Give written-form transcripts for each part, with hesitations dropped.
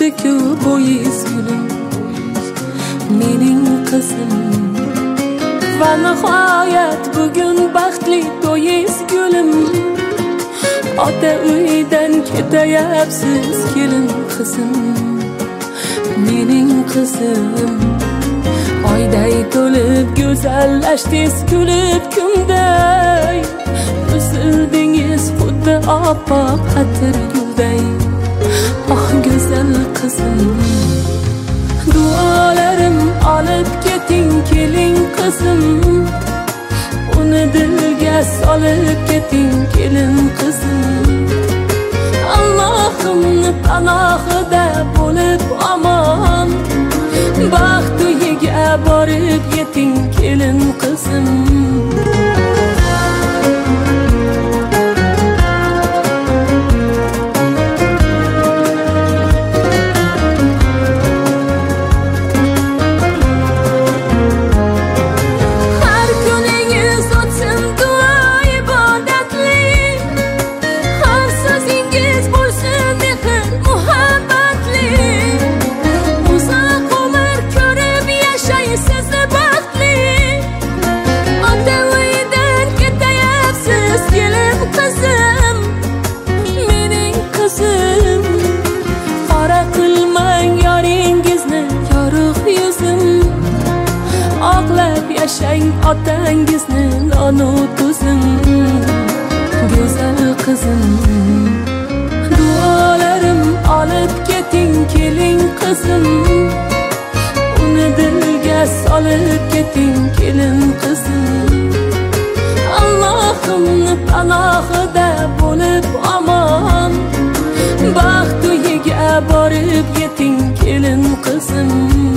o'tdi-ku bo'yiz gulim, mening qizim. Va nihoyat bugun baxtli to'yiz gulim. Ota uydan ketayapsiz kelin qizim, mening qizim. Oyday to'lib go'zallashdingiz kulib kunday, o'sildingiz xuddi oppoq atir gulday. Oh go'zal qizim, duolarim olib keting keling qizim. Uni dilga solib keting kelin qizim. Allohimni panohida bo'lib omon, baxt uyiga borib yeting kelin qizim. Yashang otangizni nonu tuzim, go'zal qizim. Duolarim olib keting keling qizim. Uni dilga solib keting kelin qizim. Allohimni panohida bo'lib omon, baxt uyiga borib yeting kelin qizim.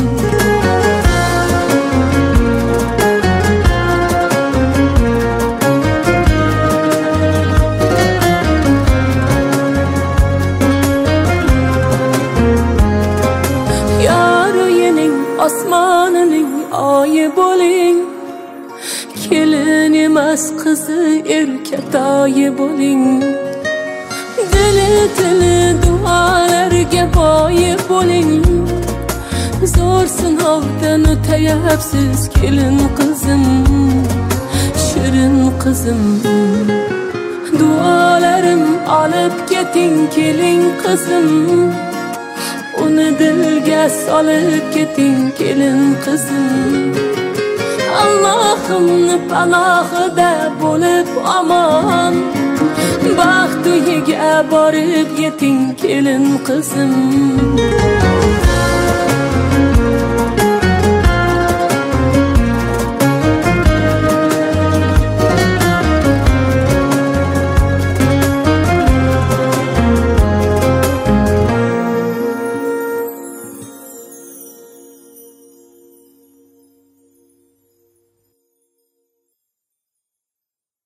Osmonining oyi bo'ling, kelin emas qizi erkatoyi bo'ling. Dili tili duolarga boyi bo'ling. Zo'r sinovdan o'tayapsiz kelin qizim, shirin qizim. Duolarim olib keting keling qizim. Uni dilga solib keting kelin qizim. Allohimni panohida bo'lib omon, baxt uyiga borib yeting kelin qizim.